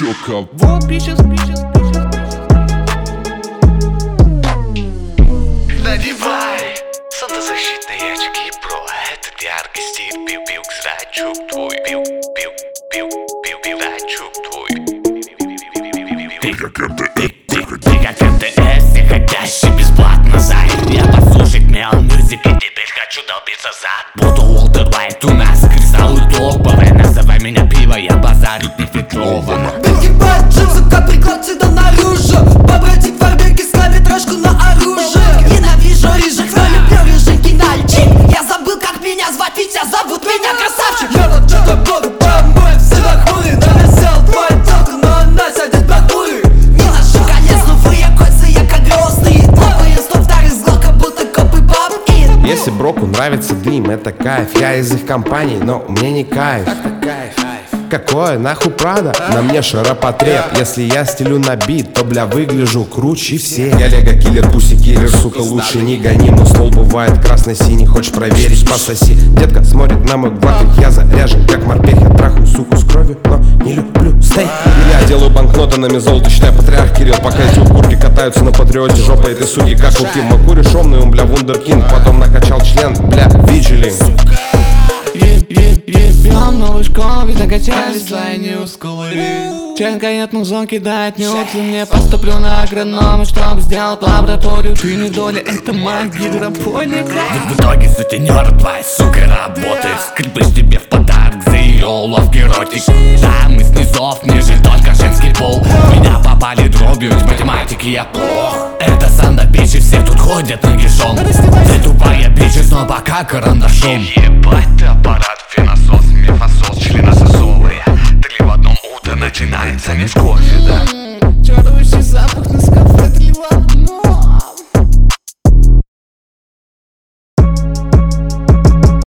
чётко. Вот пичес. Надевай солнцезащитные очки, бро. Этот яркий стиль, пил зрачок твой. Пил зрачок твой. Ты Ты как МТС, не хотящий бесплатно займ. Я послушать Metal Music и теперь хочу долбиться зад. Буду Уолтер Уайт, у нас кристаллы топовые. Называй меня пиво, я базарю нефильтрованно. Перегибать джинсы, как приклад всегда наружу. Побратик фарбеки ставит рожку на оружие. Ненавижу рыжих, но люблю рыженький нальчик. Я забыл, как меня звать, ведь тебя зовут меня красавчик. Я вот что-то буду помой, все нахмуры. Нависел твой телку, но она сядет под буры. Не ношу конец, новые кольца, я как грозный. Новые 102 с глока, будто копы баб-ин. Если броку нравится дым, это кайф. Я из их компаний, но мне не кайф. Какое нахуй Прада? На мне широпотреб. Если я стелю на бит, то бля выгляжу круче всех. Я лего киллер, пуси киллер, сука, лучше не гони. Но стол бывает красно-синий, хочешь проверить, пососи. Детка смотрит на мой гвардик, я заряжен как морпех. Я трахаю суку с кровью, но не люблю стейк. Я делаю банкнотами золото, считаю патриарх Кирилл. Пока эти укурки катаются на патриоте, жопа этой суки как у Ким. Макури шомный, он бля вундеркинд. Потом накачал член, бля, виджелин. Бьем новый школ, ведь накачались свои мускулы. Член конец музон кидает нюцы. Мне поступлю на агронома, чтоб сделал лабораторию. Ты не доля, это моя гидропоника. В итоге сутенер твоей сукой работает. Скрипыш тебе в подарок за ее уловки ротик. Да, мы снизов, ниже только женский пол. В меня попали дробью, из математики я плох. Это Санда бичи, все тут ходят нагишом. Ты тупая бичи, но пока карандашом. Ебать ты аппарат, феносос, мефосос, членососовые. Три в одном утро начинается не с кофе, да? Чарующий запах на